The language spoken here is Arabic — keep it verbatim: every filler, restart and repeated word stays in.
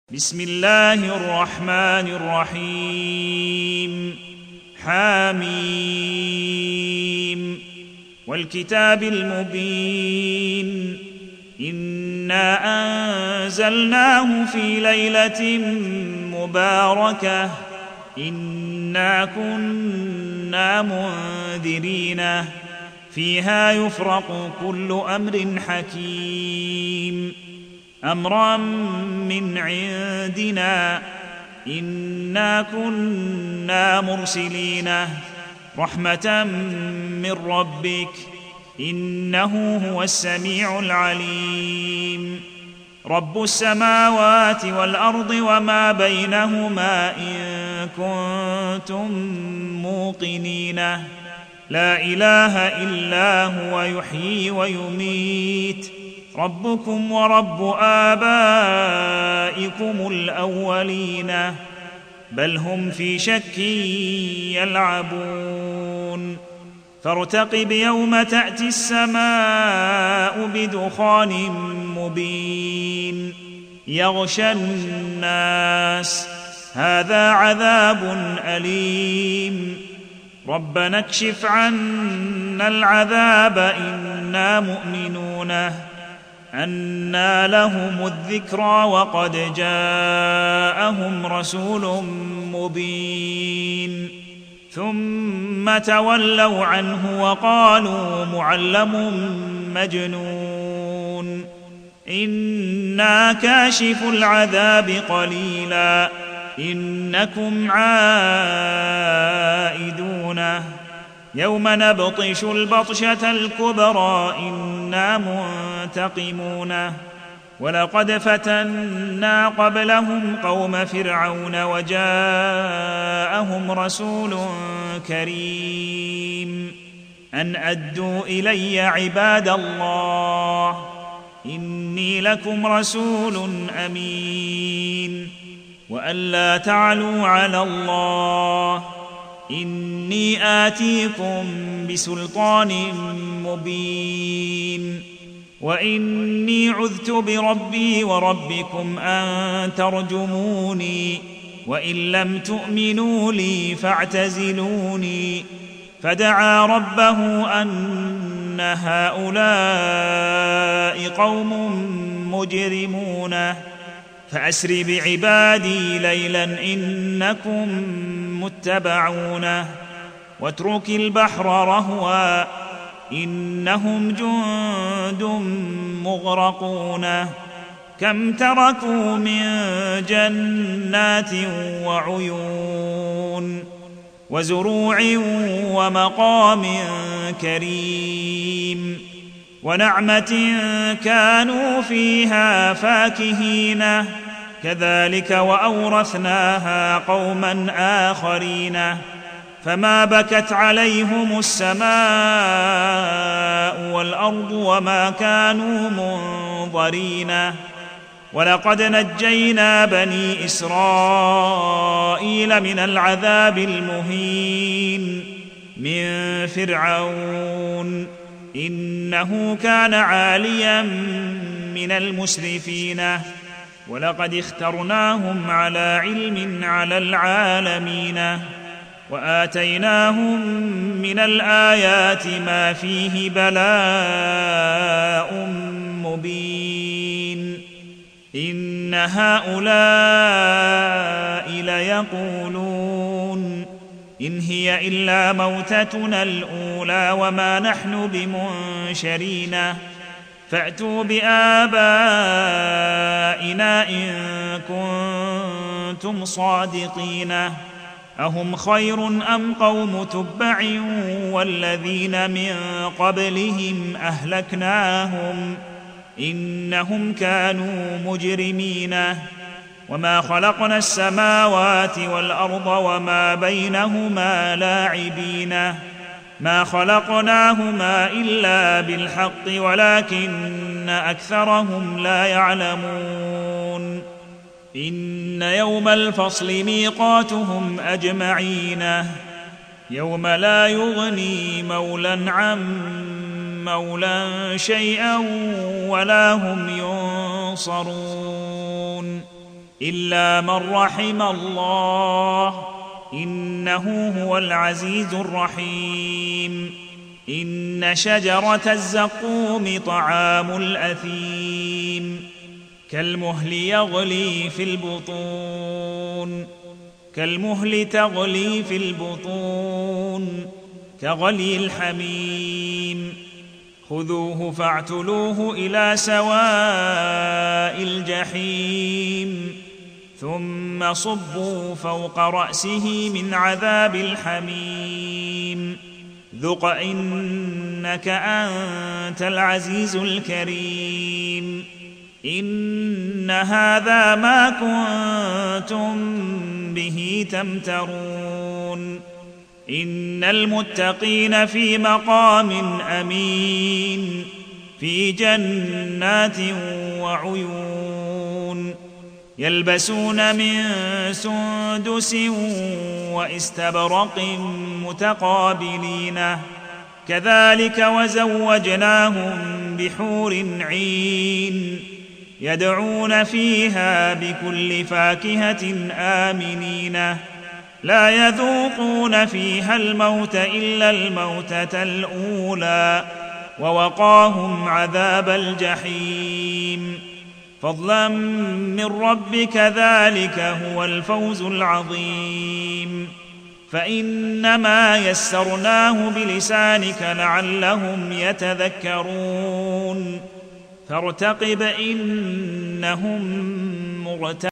بسم الله الرحمن الرحيم حميم والكتاب المبين إنا أنزلناه في ليلة مباركة إنا كنا منذرين فيها يفرق كل أمر حكيم أمرا من عندنا إنا كنا مرسلين رحمة من ربك إنه هو السميع العليم رب السماوات والأرض وما بينهما إن كنتم موقنين لا إله إلا هو يحيي ويميت ربكم ورب آبائكم الأولين بل هم في شك يلعبون فارتقب يوم تأتي السماء بدخان مبين يغشى الناس هذا عذاب أليم ربنا اكشف عنا العذاب إنا مؤمنون أنى لهم الذكرى وقد جاءهم رسول مبين ثم تولوا عنه وقالوا معلم مجنون إنا كاشف العذاب قليلا إنكم عائدون يوم نبطش البطشة الكبرى إنا منتقمون ولقد فتنا قبلهم قوم فرعون وجاءهم رسول كريم أن أدوا إلي عباد الله إني لكم رسول أمين وأن لا تعلوا على الله إني آتيكم بسلطان مبين وإني عذت بربي وربكم أن ترجموني وإن لم تؤمنوا لي فاعتزلوني فدعا ربه أن هؤلاء قوم مجرمون فأسر بعبادي ليلا إنكم متبعون واترك البحر رهوا إنهم جند مغرقون كم تركوا من جنات وعيون وزروع ومقام كريم ونعمة كانوا فيها فاكهين كذلك وأورثناها قوما آخرين فما بكت عليهم السماء والأرض وما كانوا منظرين ولقد نجينا بني إسرائيل من العذاب المهين من فرعون إنه كان عاليا من المسرفين ولقد اخترناهم على علم على العالمين وآتيناهم من الآيات ما فيه بلاء مبين إن هؤلاء ليقولون إن هي إلا موتتنا الأولى وما نحن بمنشرين فأتوا بآبائنا إن كنتم صادقين أهم خير أم قوم تبع والذين من قبلهم أهلكناهم إنهم كانوا مجرمين وما خلقنا السماوات والأرض وما بينهما لاعبين ما خلقناهما إلا بالحق ولكن أكثرهم لا يعلمون إن يوم الفصل ميقاتهم أجمعين يوم لا يغني مولى عن مولى شيئا ولا هم ينصرون إلا من رحم الله إنه هو العزيز الرحيم. إن شجرة الزقوم طعام الأثيم كالمهل يغلي في البطون كالمهل تغلي في البطون كغلي الحميم. خذوه فاعتلوه إلى سواء الجحيم ثم صبوا فوق رأسه من عذاب الحميم ذق إنك أنت العزيز الكريم. إن هذا ما كنتم به تمترون. إن المتقين في مقام أمين في جنات وعيون يلبسون من سندس واستبرق متقابلين كذلك وزوجناهم بحور عين يدعون فيها بكل فاكهة آمنين لا يذوقون فيها الموت إلا الموتة الأولى ووقاهم عذاب الجحيم فضلا من ربك ذلك هو الفوز العظيم. فإنما يسرناه بلسانك لعلهم يتذكرون فارتقب إنهم مرتقبون.